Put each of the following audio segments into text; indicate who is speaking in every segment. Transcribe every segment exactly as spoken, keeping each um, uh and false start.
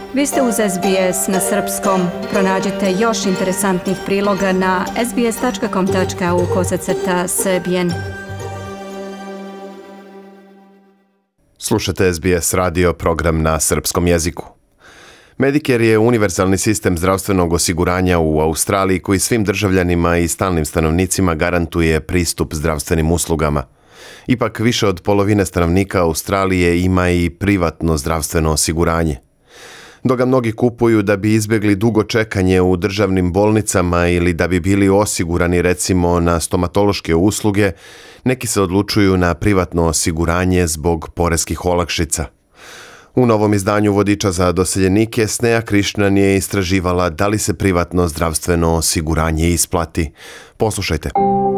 Speaker 1: Vi ste uz S B S na srpskom. Pronađite još interesantnih priloga na sbs.com.au kosacrta srbijen.
Speaker 2: Slušate S B S radio program na srpskom jeziku. Medicare je univerzalni sistem zdravstvenog osiguranja u Australiji koji svim državljanima i stalnim stanovnicima garantuje pristup zdravstvenim uslugama. Ipak više od polovine stanovnika Australije ima i privatno zdravstveno osiguranje. Dok ga mnogi kupuju da bi izbjegli dugo čekanje u državnim bolnicama ili da bi bili osigurani recimo na stomatološke usluge, neki se odlučuju na privatno osiguranje zbog poreskih olakšica. U novom izdanju vodiča za doseljenike Sneha Krishnan je istraživala da li se privatno zdravstveno osiguranje isplati. Poslušajte.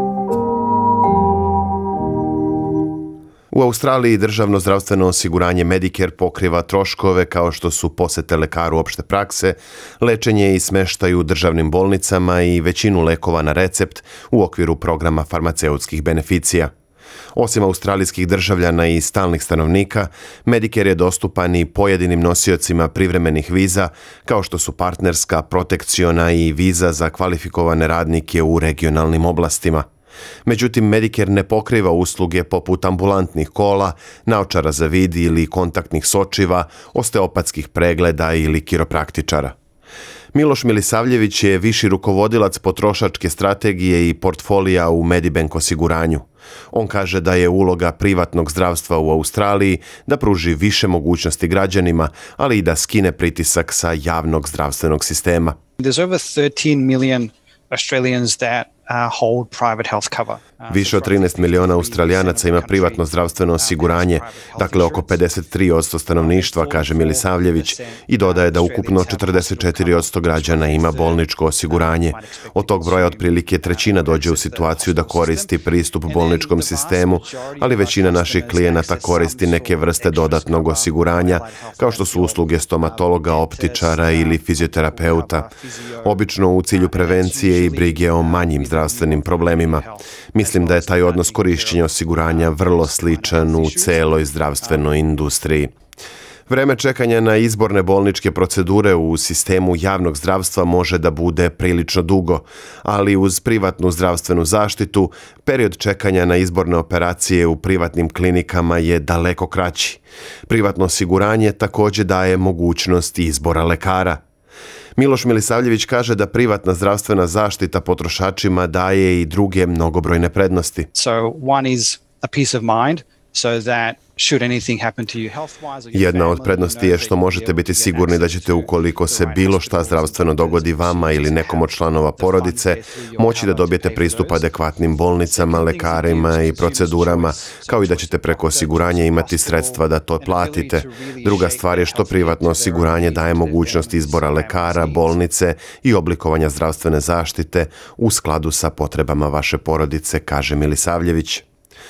Speaker 2: U Australiji državno zdravstveno osiguranje Medicare pokriva troškove kao što su posete lekaru opšte prakse, lečenje i smeštaj u državnim bolnicama i većinu lekova na recept u okviru programa farmaceutskih beneficija. Osim australijskih državljana i stalnih stanovnika, Medicare je dostupan i pojedinim nosiocima privremenih viza, kao što su partnerska, protekciona i viza za kvalifikovane radnike u regionalnim oblastima. Međutim, Medicare ne pokriva usluge poput ambulantnih kola, naočara za vid ili kontaktnih sočiva, osteopatskih pregleda ili kiropraktičara. Miloš Milisavljević je viši rukovodilac potrošačke strategije i portfolija u Medibank osiguranju. On kaže da je uloga privatnog zdravstva u Australiji da pruži više mogućnosti građanima, ali i da skine pritisak sa javnog zdravstvenog sistema.
Speaker 3: There's over thirteen million Australians that hold private health cover.
Speaker 2: Više od trinaest miliona Australijanaca ima privatno zdravstveno osiguranje, dakle oko pedeset tri posto stanovništva, kaže Milisavljević, i dodaje da ukupno četrdeset četiri posto građana ima bolničko osiguranje. Od tog broja otprilike trećina dođe u situaciju da koristi pristup bolničkom sistemu, ali većina naših klijenata koristi neke vrste dodatnog osiguranja, kao što su usluge stomatologa, optičara ili fizioterapeuta, obično u cilju prevencije i brige o manjim zdravstvenim problemima. Mislim da je taj odnos korišćenja osiguranja vrlo sličan u celoj zdravstvenoj industriji. Vreme čekanja na izborne bolničke procedure u sistemu javnog zdravstva može da bude prilično dugo, ali uz privatnu zdravstvenu zaštitu, period čekanja na izborne operacije u privatnim klinikama je daleko kraći. Privatno osiguranje također daje mogućnost izbora lekara. Miloš Milisavljević kaže da privatna zdravstvena zaštita potrošačima daje i druge mnogobrojne prednosti.
Speaker 3: So one is a peace of mind so that should anything happen to you health-wise or your
Speaker 2: Jedna od
Speaker 3: family,
Speaker 2: prednosti je što možete biti sigurni da ćete, ukoliko se bilo šta zdravstveno dogodi vama ili nekom od članova porodice, moći da dobijete pristup adekvatnim bolnicama, lekarima i procedurama, kao i da ćete preko osiguranja imati sredstva da to platite. Druga stvar je što privatno osiguranje daje mogućnost izbora lekara, bolnice i oblikovanja zdravstvene zaštite u skladu sa potrebama vaše porodice, kaže Milisavljević.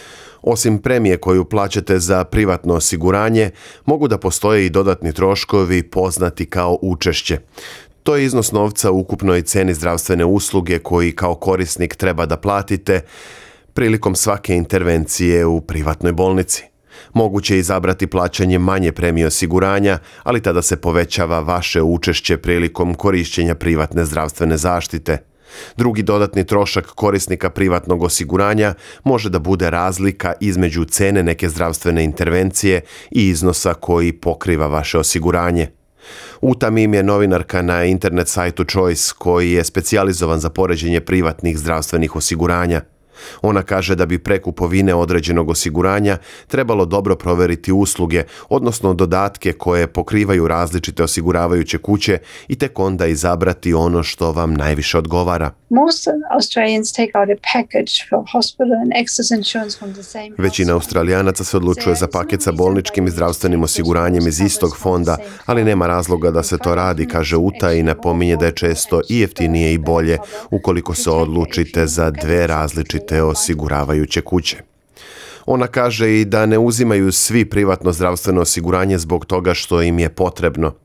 Speaker 2: Osim premije koju plaćate za privatno osiguranje, mogu da postoje i dodatni troškovi poznati kao učešće. To je iznos novca u ukupnoj ceni zdravstvene usluge koji kao korisnik treba da platite prilikom svake intervencije u privatnoj bolnici. Moguće je izabrati plaćanje manje premije osiguranja, ali tada se povećava vaše učešće prilikom korišćenja privatne zdravstvene zaštite. Drugi dodatni trošak korisnika privatnog osiguranja može da bude razlika između cene neke zdravstvene intervencije i iznosa koji pokriva vaše osiguranje. Uta Mim je novinarka na internet sajtu Choice koji je specijalizovan za poređenje privatnih zdravstvenih osiguranja. Ona kaže da bi pre kupovine određenog osiguranja trebalo dobro proveriti usluge, odnosno dodatke koje pokrivaju različite osiguravajuće kuće i tek onda izabrati ono što vam najviše odgovara. Većina Australijanaca se odlučuje za paket sa bolničkim i zdravstvenim osiguranjem iz istog fonda, ali nema razloga da se to radi, kaže Uta i napominje da je često i jeftinije i bolje ukoliko se odlučite za dve različite osiguravajuće kuće. Ona kaže i da ne uzimaju svi privatno zdravstveno osiguranje zbog toga što im je potrebno.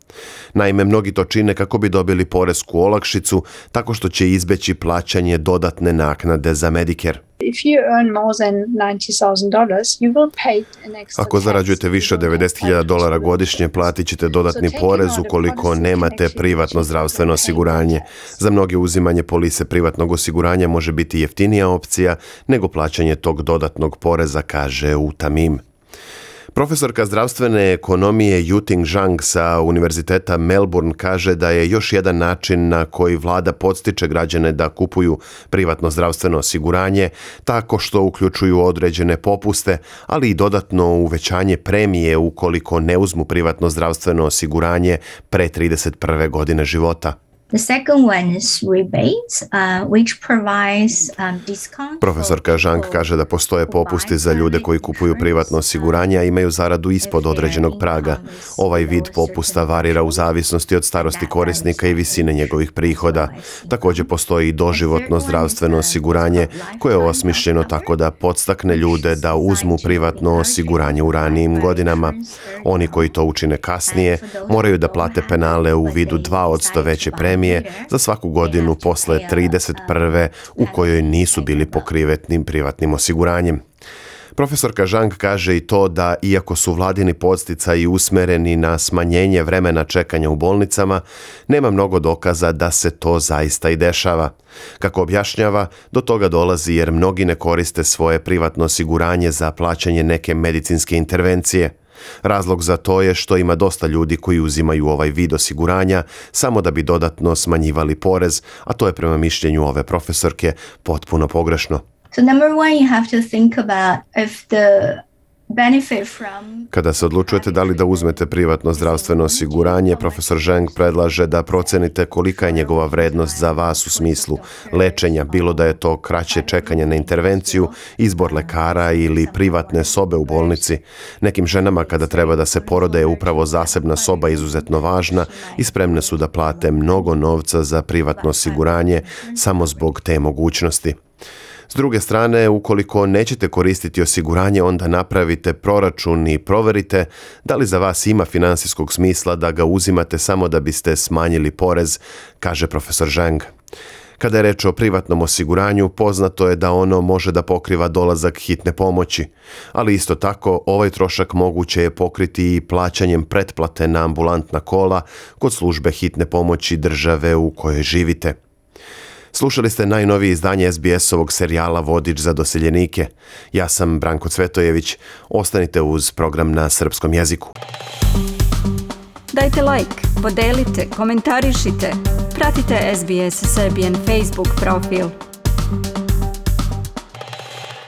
Speaker 2: Naime, mnogi to čine kako bi dobili poresku olakšicu tako što će izbeći plaćanje dodatne naknade za Medicare.
Speaker 4: If you earn more than ninety thousand dollars, you will pay an extra
Speaker 2: Ako zarađujete više od devedeset hiljada dolara godišnje, platit ćete dodatni porez ukoliko nemate privatno zdravstveno osiguranje. Za mnoge uzimanje polise privatnog osiguranja može biti jeftinija opcija nego plaćanje tog dodatnog poreza, kaže U Tamim. Profesorka zdravstvene ekonomije Yuting Zhang sa Univerziteta Melbourne kaže da je još jedan način na koji vlada podstiče građane da kupuju privatno zdravstveno osiguranje tako što uključuju određene popuste, ali i dodatno uvećanje premije ukoliko ne uzmu privatno zdravstveno osiguranje pre trideset prve godine života.
Speaker 5: The second one is rebates, uh, which provides um, discount.
Speaker 2: Profesorka Zhang kaže da postoje popusti za ljude koji kupuju privatno osiguranje, a imaju zaradu ispod određenog praga. Ovaj vid popusta varira u zavisnosti od starosti korisnika i visine njegovih prihoda. Također postoji i doživotno zdravstveno osiguranje koje je osmišljeno tako da podstakne ljude da uzmu privatno osiguranje u ranijim godinama. Oni koji to učine kasnije moraju da plate penale u vidu dva posto veće premije za svaku godinu posle trideset prve u kojoj nisu bili pokrivetnim privatnim osiguranjem. Profesorka Zhang kaže i to da, iako su vladini podsticaji usmereni na smanjenje vremena čekanja u bolnicama, nema mnogo dokaza da se to zaista i dešava. Kako objašnjava, do toga dolazi jer mnogi ne koriste svoje privatno osiguranje za plaćanje neke medicinske intervencije. Razlog za to je što ima dosta ljudi koji uzimaju ovaj vid osiguranja samo da bi dodatno smanjivali porez, a to je prema mišljenju ove profesorke potpuno pogrešno.
Speaker 5: So number one, you have to think about if the benefit from...
Speaker 2: Kada se odlučujete da li da uzmete privatno zdravstveno osiguranje, profesor Zhang predlaže da procenite kolika je njegova vrednost za vas u smislu lečenja, bilo da je to kraće čekanje na intervenciju, izbor lekara ili privatne sobe u bolnici. Nekim ženama kada treba da se porode je upravo zasebna soba izuzetno važna i spremne su da plate mnogo novca za privatno osiguranje samo zbog te mogućnosti. S druge strane, ukoliko nećete koristiti osiguranje, onda napravite proračun i proverite da li za vas ima finansijskog smisla da ga uzimate samo da biste smanjili porez, kaže profesor Zhang. Kada je reč o privatnom osiguranju, poznato je da ono može da pokriva dolazak hitne pomoći, ali isto tako ovaj trošak moguće je pokriti i plaćanjem pretplate na ambulantna kola kod službe hitne pomoći države u kojoj živite. Slušali ste najnovije izdanje es be es-ovog serijala Vodič za doseljenike. Ja sam Branko Cvetojević. Ostanite uz program na srpskom jeziku.
Speaker 1: Dajte like, podelite, komentarišite. Pratite es be es Serbian Facebook profil.